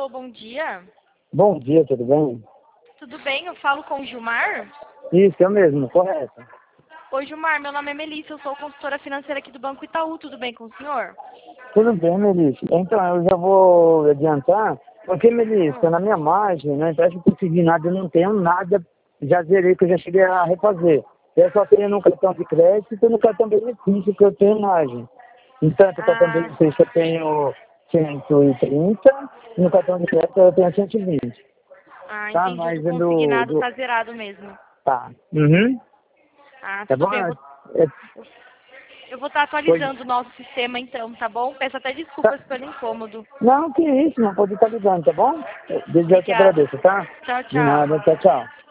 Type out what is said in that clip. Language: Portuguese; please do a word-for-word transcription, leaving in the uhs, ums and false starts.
Alô, bom dia. Bom dia, tudo bem? Tudo bem? Eu falo com o Gilmar? Isso, eu mesmo, correto. Oi, Gilmar, meu nome é Melissa, eu sou consultora financeira aqui do Banco Itaú. Tudo bem com o senhor? Tudo bem, Melissa. Então, eu já vou adiantar, porque, Melissa, Hum. na minha margem, não interessa que eu consegui nada, eu não tenho nada, já zerei, que eu já cheguei a refazer. Eu só tenho no cartão de crédito e no cartão benefício que eu tenho margem. Então, no cartão Ah, benefício eu tenho cento e trinta e no cartão de crédito eu tenho cento e vinte. ah, Tá? entendi. O Mas do é do... consignado do... tá zerado mesmo. Tá. Uhum. Ah, Tá tudo bom? bem. Eu vou É, eu vou estar Pois, atualizando o nosso sistema então, tá bom? Peço até tá. desculpas pelo incômodo. Não, que isso, não pode estar ligando, tá bom? Desde já te Obrigada. agradeço, tá? Tchau, De tchau. nada, tchau, tchau.